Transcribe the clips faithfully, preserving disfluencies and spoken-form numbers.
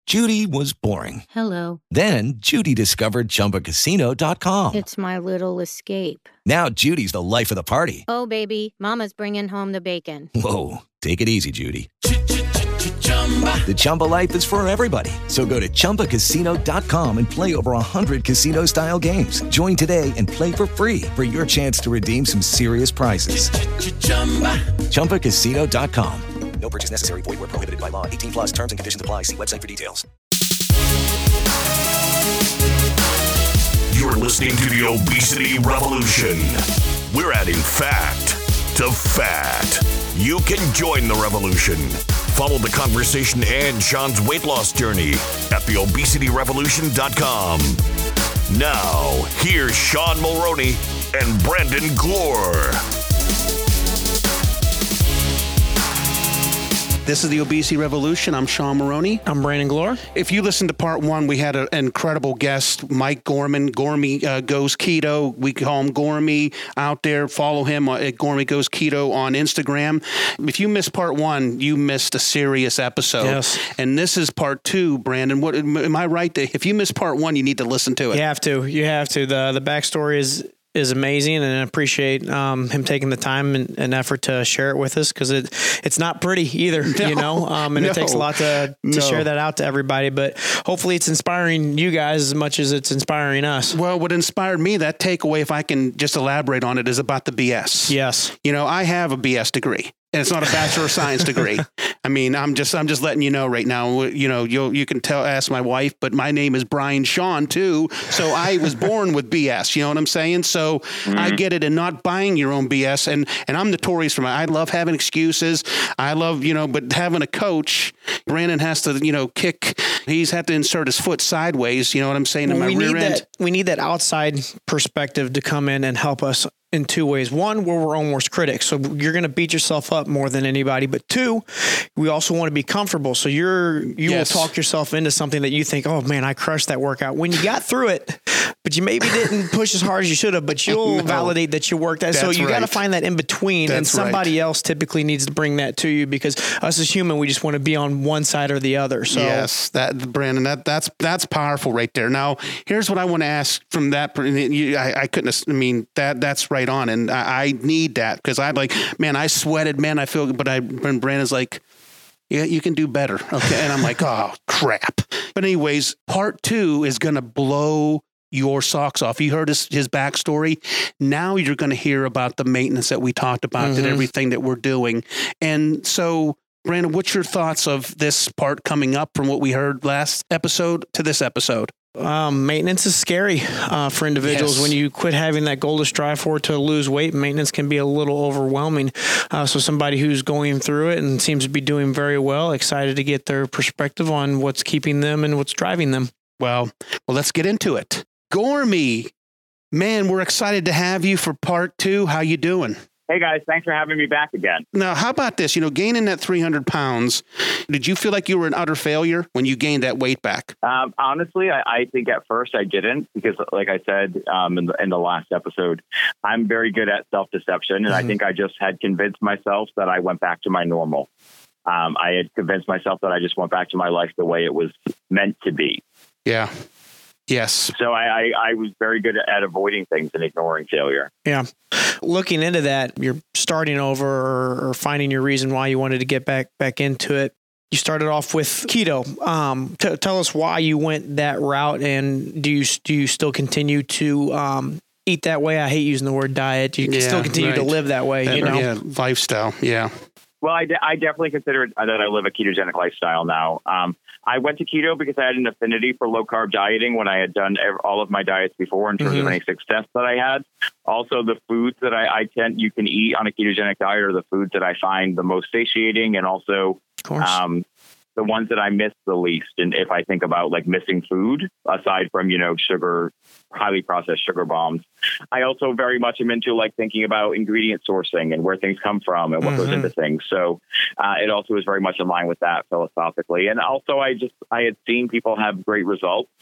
Judy was boring. Hello. Then Judy discovered Chumba Casino dot com. It's my little escape. Now Judy's the life of the party. Oh, baby, mama's bringing home the bacon. Whoa, take it easy, Judy. The Chumba life is for everybody. So go to Chumba Casino dot com and play over one hundred casino-style games. Join today and play for free for your chance to redeem some serious prizes. Chumba Casino dot com. No purchase necessary. Void where prohibited by law. eighteen plus terms and conditions apply. See website for details. You're listening to the Obesity Revolution. We're adding fact to fat. You can join the revolution. Follow the conversation and Sean's weight loss journey at the obesity revolution dot com. Now, here's Sean Mulroney and Brandon Glore. This is the Obesity Revolution. I'm Sean Mulroney. I'm Brandon Glore. If you listened to part one, we had a, an incredible guest, Mike Gorman. Gormy uh, Goes Keto. We call him Gormy out there. Follow him at Gormy Goes Keto on Instagram. If you missed part one, you missed a serious episode. Yes. And this is part two, Brandon. What am I right? To, if you missed part one, you need to listen to it. You have to. You have to. The the backstory is is amazing, and I appreciate um, him taking the time and, and effort to share it with us, because it it's not pretty either, no, you know, um, and no, it takes a lot to, to no. share that out to everybody, but hopefully it's inspiring you guys as much as it's inspiring us. Well, what inspired me, that takeaway, if I can just elaborate on it, is about the B S. Yes. You know, I have a B S degree. And it's not a Bachelor of Science degree. I mean, I'm just I'm just letting you know right now. You know, you you can tell, ask my wife, but my name is Brian Sean too. So I was born with B S. You know what I'm saying? So mm-hmm. I get it, and not buying your own B S. And and I'm notorious for my. I love having excuses. I love you know, but having a coach, Brandon has to you know kick. He's had to insert his foot sideways. You know what I'm saying? Well, in my we rear need end. That, we need that outside perspective to come in and help us in two ways. One, we're our own worst critics. So you're going to beat yourself up more than anybody. But two, we also want to be comfortable. So you're, you yes. will talk yourself into something that you think, oh man, I crushed that workout when you got through it, but you maybe didn't push as hard as you should have, but you'll no. validate that you worked that. So you right. got to find that in between, That's and somebody right. else typically needs to bring that to you, because us as human, we just want to be on one side or the other. So yes, that Brandon, that that's, that's powerful right there. Now, here's what I want to ask from that. I, I couldn't, I mean, that that's right on. And I, I need that, because I'm like, man, I sweated, man, I feel, but I, when Brandon's like, yeah, you can do better. Okay. And I'm like, oh crap. But anyways, part two is going to blow your socks off. You heard his, his backstory. Now you're going to hear about the maintenance that we talked about, mm-hmm. and everything that we're doing. And so, Brandon, what's your thoughts of this part coming up from what we heard last episode to this episode? Um, maintenance is scary uh, for individuals. Yes. When you quit having that goal to strive for to lose weight, maintenance can be a little overwhelming. Uh, so somebody who's going through it and seems to be doing very well, excited to get their perspective on what's keeping them and what's driving them. Well, well, let's get into it. Gormy, man, we're excited to have you for part two. How you doing? Hey guys, thanks for having me back again. Now, how about this? You know, gaining that three hundred pounds, did you feel like you were an utter failure when you gained that weight back? Um, honestly, I, I think at first I didn't, because like I said um, in, the, in the last episode, I'm very good at self-deception. And mm-hmm. I think I just had convinced myself that I went back to my normal. Um, I had convinced myself that I just went back to my life the way it was meant to be. Yeah. Yes. So I, I, I was very good at avoiding things and ignoring failure. Yeah. Looking into that, you're starting over or, or finding your reason why you wanted to get back back into it. You started off with keto. Um, t- tell us why you went that route, and do you do you still continue to um, eat that way? I hate using the word diet. You can yeah, still continue right. to live that way. That, you know, yeah, lifestyle. Yeah. Well, I, de- I definitely consider that I live a ketogenic lifestyle now. Um, I went to keto because I had an affinity for low carb dieting when I had done ev- all of my diets before in terms mm-hmm. of any success that I had. Also, the foods that I, I tend you can eat on a ketogenic diet are the foods that I find the most satiating, and also um, the ones that I miss the least. And if I think about like missing food, aside from, you know, sugar, highly processed sugar bombs, I also very much am into like thinking about ingredient sourcing and where things come from and what mm-hmm. goes into things. So uh, it also is very much in line with that philosophically. And also I just, I had seen people have great results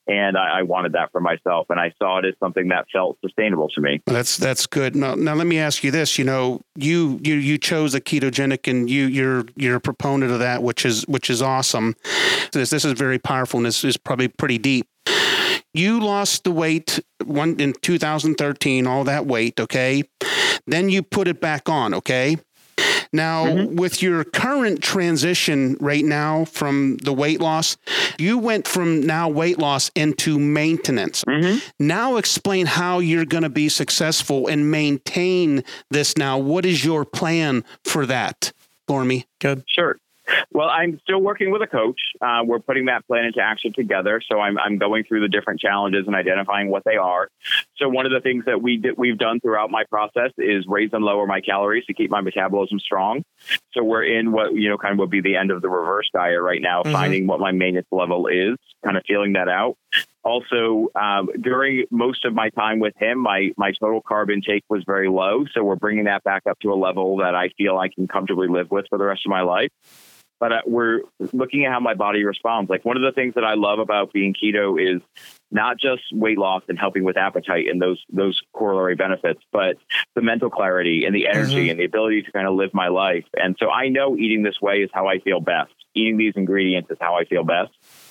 And I, I wanted that for myself. And I saw it as something that felt sustainable to me. That's, that's good. Now, now let me ask you this, you know, you, you, you chose a ketogenic and you, you're, you're a proponent of that, which is, which is awesome. This, this is very powerful and this is probably pretty deep. You lost the weight one in two thousand thirteen, all that weight. Okay. Then you put it back on. Okay. Now, mm-hmm. with your current transition right now from the weight loss, you went from now weight loss into maintenance. Mm-hmm. Now explain how you're going to be successful and maintain this now. What is your plan for that, Gormy? Good. Sure. Well, I'm still working with a coach. Uh, we're putting that plan into action together. So I'm, I'm going through the different challenges and identifying what they are. So one of the things that we did, we've done throughout my process is raise and lower my calories to keep my metabolism strong. So we're in what, you know, kind of would be the end of the reverse diet right now, mm-hmm. finding what my maintenance level is, kind of feeling that out. Also, um, during most of my time with him, my, my total carb intake was very low. So we're bringing that back up to a level that I feel I can comfortably live with for the rest of my life. But uh, we're looking at how my body responds. Like one of the things that I love about being keto is not just weight loss and helping with appetite and those those corollary benefits, but the mental clarity and the energy mm-hmm. and the ability to kind of live my life. And so I know eating this way is how I feel best. Eating these ingredients is how I feel best.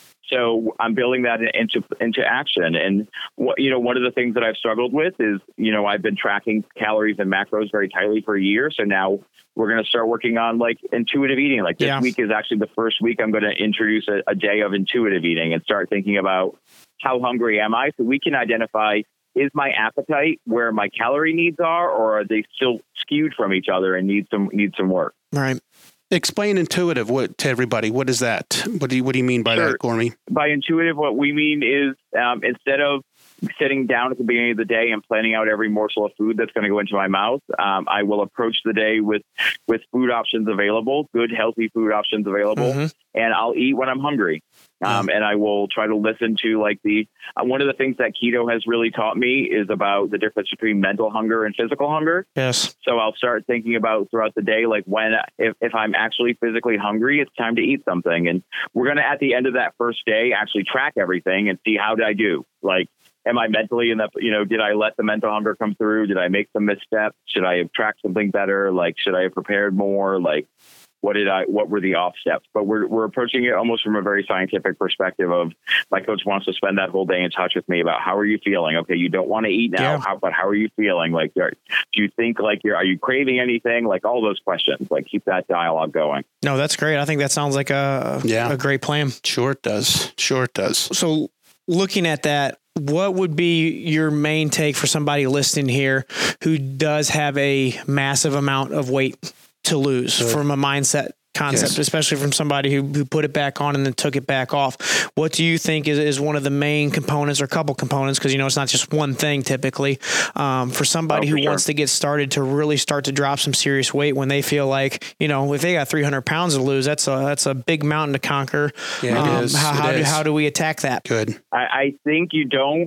So I'm building that into into action. And what, you know, one of the things that I've struggled with is, you know, I've been tracking calories and macros very tightly for a year. So now we're going to start working on like intuitive eating. Like this yeah. week is actually the first week I'm going to introduce a, a day of intuitive eating and start thinking about how hungry am I? So we can identify, is my appetite where my calorie needs are, or are they still skewed from each other and need some need some work? Right. Explain intuitive what, to everybody. What is that? What do you, what do you mean by sure. that, Gormy? By intuitive, what we mean is um, instead of sitting down at the beginning of the day and planning out every morsel of food that's going to go into my mouth, um, I will approach the day with, with food options available, good, healthy food options available, mm-hmm. and I'll eat when I'm hungry. Um, and I will try to listen to like the, uh, one of the things that keto has really taught me is about the difference between mental hunger and physical hunger. Yes. So I'll start thinking about throughout the day, like when, if, if I'm actually physically hungry, it's time to eat something. And we're going to, at the end of that first day, actually track everything and see how did I do? Like, am I mentally in the, you know, did I let the mental hunger come through? Did I make some missteps? Should I have tracked something better? Like, should I have prepared more? Like, What did I? What were the off steps? But we're we're approaching it almost from a very scientific perspective. Of my coach wants to spend that whole day in touch with me about how are you feeling? Okay, you don't want to eat now, yeah. how, but how are you feeling? Like, are, do you think like you're? Are you craving anything? Like all those questions. Like keep that dialogue going. No, that's great. I think that sounds like a yeah. a great plan. Sure it does. Sure it does. So looking at that, what would be your main take for somebody listening here who does have a massive amount of weight to lose Good. From a mindset concept, yes. especially from somebody who, who put it back on and then took it back off? What do you think is, is one of the main components or couple components? Because, you know, it's not just one thing typically um, for somebody oh, for who sure. wants to get started to really start to drop some serious weight when they feel like, you know, if they got three hundred pounds to lose, that's a, that's a big mountain to conquer. Yeah, um, it is. How, it how, is. Do, how do we attack that? Good. I, I think you don't,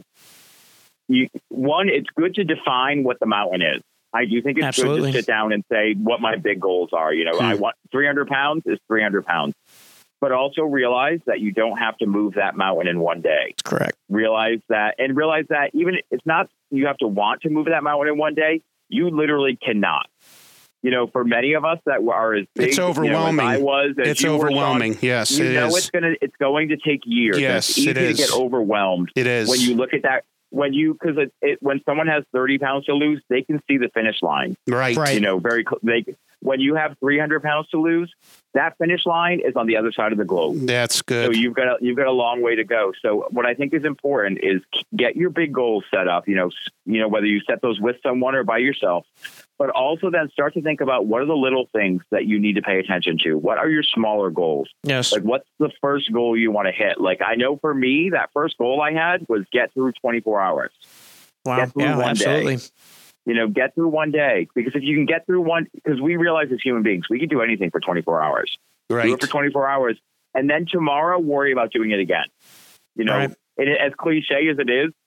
you, one, it's good to define what the mountain is. I do think it's Absolutely. Good to sit down and say what my big goals are. You know, hmm. I want three hundred pounds is three hundred pounds, but also realize that you don't have to move that mountain in one day. That's correct. Realize that, and realize that even it's not, you have to want to move that mountain in one day. You literally cannot. You know, for many of us that are as big, it's overwhelming. You know, as I was, as it's you overwhelming. Were, yes, you it know is. It's gonna, it's going to take years. Yes, it's easy it is. to get overwhelmed. It is when you look at that. When you, because it, it, when someone has thirty pounds to lose, they can see the finish line. Right. Right. You know, very, they, when you have three hundred pounds to lose, that finish line is on the other side of the globe. That's good. So you've got, a, you've got a long way to go. So what I think is important is get your big goals set up, you know, you know, whether you set those with someone or by yourself, but also then start to think about what are the little things that you need to pay attention to? What are your smaller goals? Yes. Like what's the first goal you want to hit? Like I know for me, that first goal I had was get through twenty-four hours. Wow. Get through yeah, one absolutely. Day. You know, get through one day, because if you can get through one, because we realize as human beings, we can do anything for twenty-four hours. Right. Do it for twenty-four hours. And then tomorrow worry about doing it again. You know, right. it, as cliche as it is,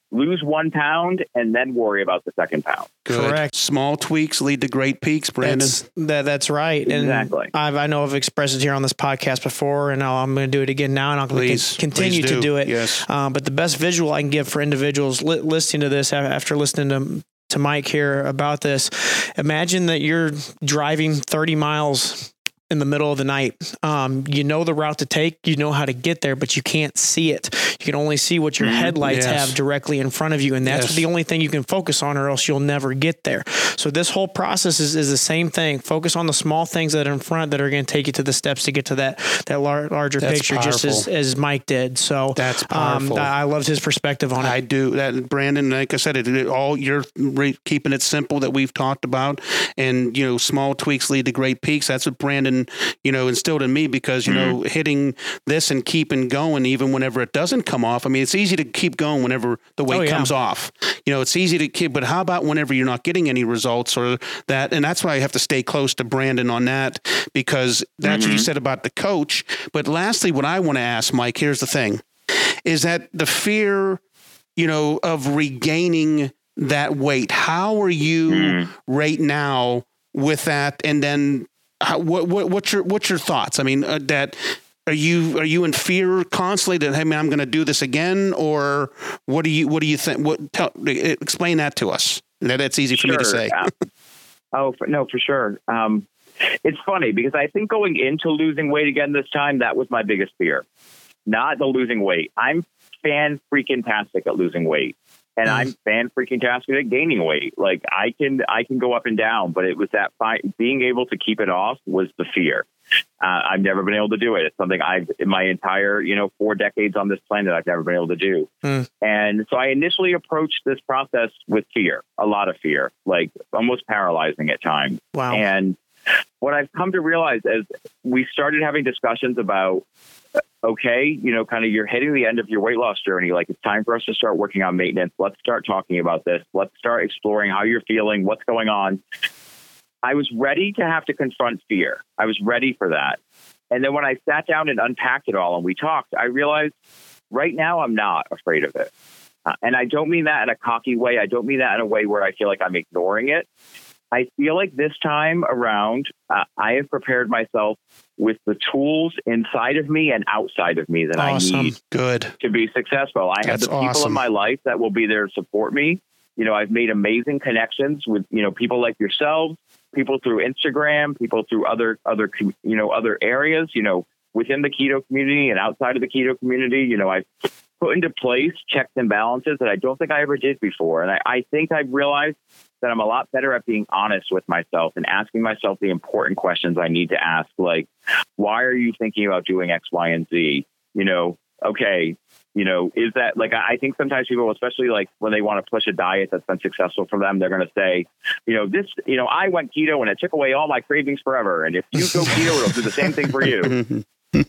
lose one pound and then worry about the second pound. Good. Correct. Small tweaks lead to great peaks, Brandon. That's, that, that's right. And Exactly. I've, I know I've expressed it here on this podcast before, and I'm going to do it again now, and I'll Please, continue please to do. do it. Yes. Uh, but the best visual I can give for individuals li- listening to this after listening to to Mike here about this, imagine that you're driving thirty miles in the middle of the night. Um, you know the route to take, you know how to get there, but you can't see it. You can only see what your headlights Yes. have directly in front of you. And that's Yes. the only thing you can focus on, or else you'll never get there. So this whole process is, is the same thing. Focus on the small things that are in front that are going to take you to the steps to get to that, that lar- larger That's picture, just as, powerful. as Mike did. So That's powerful. Um, I loved his perspective on it. I do that, Brandon. Like I said, it, it all you're re- keeping it simple that we've talked about, and you know, small tweaks lead to great peaks. That's what Brandon, you know, instilled in me, because you know, hitting this and keeping going even whenever it doesn't come off. I mean, it's easy to keep going whenever the weight Oh, yeah. comes off. You know, it's easy to keep, but how about whenever you're not getting any results or that? And that's why I have to stay close to Brandon on that, because that's what you said about the coach. But lastly, what I want to ask, Mike, here's the thing, is that the fear, you know, of regaining that weight. How are you Mm. right now with that? And then how, what, what, what's your, what's your thoughts? I mean, uh, that are you, are you in fear constantly that, hey man, I'm going to do this again? Or what do you, what do you think? What, tell, explain that to us. That it's easy for me to Sure. say. Um, oh, for, no, for sure. Um, it's funny because I think going into losing weight again this time, that was my biggest fear, not the losing weight. I'm fan freaking tastic at losing weight. And Mm. I'm fan freaking tastic at gaining weight. Like I can, I can go up and down, but it was that fight, being able to keep it off was the fear. Uh, I've never been able to do it. It's something I've, in my entire, you know, four decades on this planet, I've never been able to do. Mm. And so I initially approached this process with fear, a lot of fear, like almost paralyzing at times. Wow. And what I've come to realize as we started having discussions about, okay, you know, kind of you're hitting the end of your weight loss journey. Like it's time for us to start working on maintenance. Let's start talking about this. Let's start exploring how you're feeling, what's going on. I was ready to have to confront fear. I was ready for that. And then when I sat down and unpacked it all and we talked, I realized right now I'm not afraid of it. Uh, and I don't mean that in a cocky way. I don't mean that in a way where I feel like I'm ignoring it. I feel like this time around, uh, I have prepared myself with the tools inside of me and outside of me that Awesome. I need Good. to be successful. I have That's the people awesome. in my life that will be there to support me. You know, I've made amazing connections with, you know, people like yourselves, people through Instagram, people through other, other, com- you know, other areas, you know, within the keto community and outside of the keto community. You know, I've put into place checks and balances that I don't think I ever did before. And I, I think I've realized that I'm a lot better at being honest with myself and asking myself the important questions I need to ask, like, why are you thinking about doing X, Y, and Z? You know, okay, you know, is that like, I think sometimes people, especially like when they want to push a diet that's been successful for them, they're going to say, you know, this, you know, I went keto and it took away all my cravings forever. And if you go keto, it'll do the same thing for you.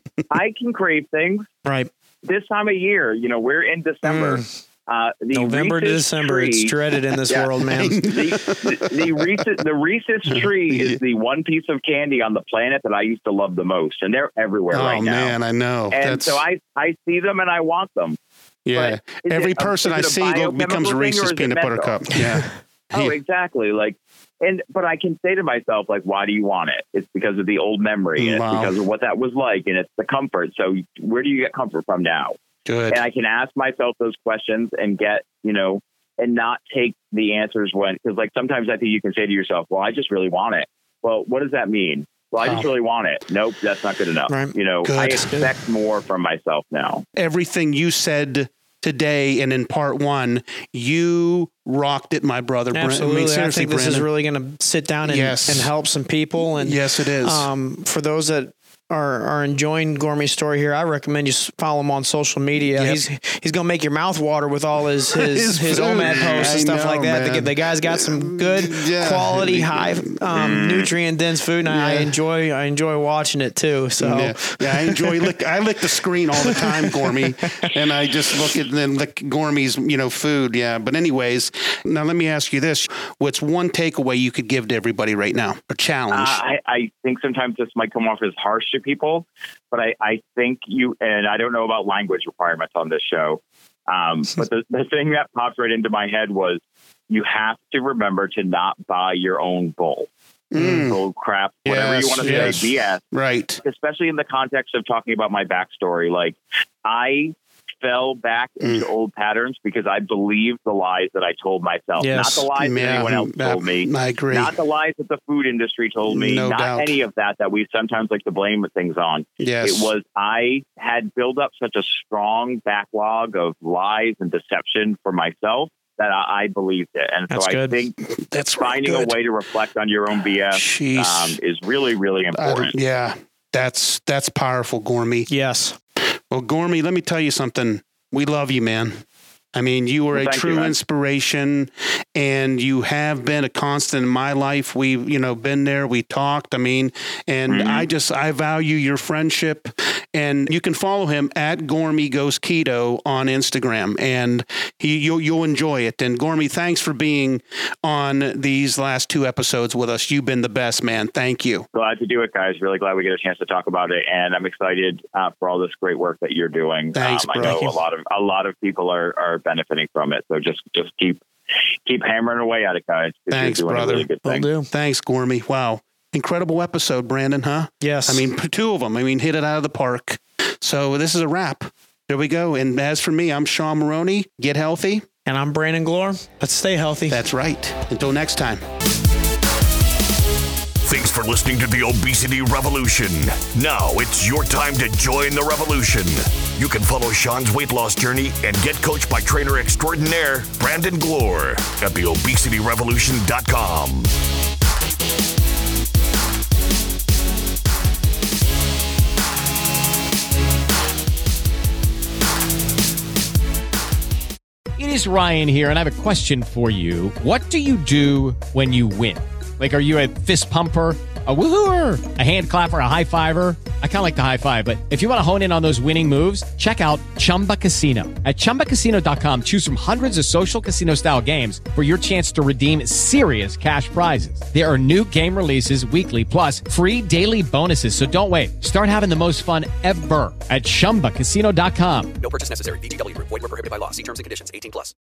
I can crave things Right. this time of year. You know, we're in December. Mm. Uh, the November to Reese's December. tree, It's dreaded in this Yeah. world, man. the, the, the Reese's, the Reese's tree is the one piece of candy on the planet that I used to love the most, and they're everywhere Oh right now. man, I know. And That's, so I, I see them and I want them. yeah. is Every it a- person is I it a see go, biochemical becomes a thing or Reese's is it peanut butter mental? cup. Yeah. Oh, Yeah. exactly. Like, and but I can say to myself, like, why do you want it? It's because of the old memory. And Wow. It's because of what that was like, and it's the comfort. So where do you get comfort from now? Good. And I can ask myself those questions and get, you know, and not take the answers when, because like sometimes I think you can say to yourself, well, I just really want it. Well, what does that mean? Well, I just Wow. really want it. Nope, that's not good enough. Right. You know, Good. I expect more from myself now. Everything you said today and in part one, you rocked it, my brother. Brent. Absolutely. I, seriously, think this is Brandon. really going to sit down and, Yes. and help some people. And Yes, it is. Um, for those that are, are enjoying Gourmet's story here, I recommend you s- follow him on social media. Yep. He's he's going to make your mouth water with all his his, His his food. O M A D posts and I stuff know, like that. The, man. the guy's got some good Yeah. quality, high um, nutrient dense food, and I Yeah. enjoy I enjoy watching it too. So Yeah, yeah, I enjoy lick. I lick the screen all the time, Gourmet, and I just look at and then lick Gourmet's, you know, food. Yeah, but anyways, now let me ask you this: what's one takeaway you could give to everybody right now? A challenge. Uh, I, I think sometimes this might come off as harsh to people, but I, I think you, and I don't know about language requirements on this show, Um, but the, the thing that popped right into my head was you have to remember to not buy your own bull. Mm. Bull crap, whatever yes, you want to yes. say, B S. Right. Especially in the context of talking about my backstory. Like, I fell back into mm. old patterns because I believed the lies that I told myself. Yes. Not the lies yeah, that anyone else that, told me. I agree. Not the lies that the food industry told me. No not doubt. any of that that we sometimes like to blame things on. Yes. It was I had built up such a strong backlog of lies and deception for myself that I, I believed it. And That's so I good. think That's finding good. a way to reflect on your own B S um, is really, really important. Yeah, that's that's powerful, Gormy. Yes. Well, Gormy, let me tell you something. We love you, man. I mean, you are well, a true you, inspiration, and you have been a constant in my life. We've, you know, been there. We talked. I mean, and mm-hmm. I just, I value your friendship. And you can follow him at Gormy Goes Keto on Instagram, and he, you'll, you'll enjoy it. And Gormy, thanks for being on these last two episodes with us. You've been the best, man. Thank you. Glad to do it, guys. Really glad we get a chance to talk about it, and I'm excited uh, for all this great work that you're doing. Thanks, um, I bro. know a lot of a lot of people are, are benefiting from it, so just just keep keep hammering away at it, guys. Thanks, you're doing brother. A really good thing. Will do. Thanks, Gormy. Wow. Incredible episode, Brandon, huh? Yes. I mean, two of them. I mean, hit it out of the park. So this is a wrap. There we go. And as for me, I'm Sean Maroney. Get healthy. And I'm Brandon Glore. Let's stay healthy. That's right. Until next time. Thanks for listening to the Obesity Revolution. Now it's your time to join the revolution. You can follow Sean's weight loss journey and get coached by trainer extraordinaire Brandon Glore at the obesity revolution dot com. It is Ryan here, and I have a question for you. What do you do when you win? Like, are you a fist pumper, a woohooer, a hand clapper, a high fiver? I kind of like the high five, but if you want to hone in on those winning moves, check out Chumba Casino. At chumba casino dot com, choose from hundreds of social casino-style games for your chance to redeem serious cash prizes. There are new game releases weekly, plus free daily bonuses. So don't wait. Start having the most fun ever at chumba casino dot com. No purchase necessary. V G W Group. Void where prohibited by law. See terms and conditions. eighteen plus.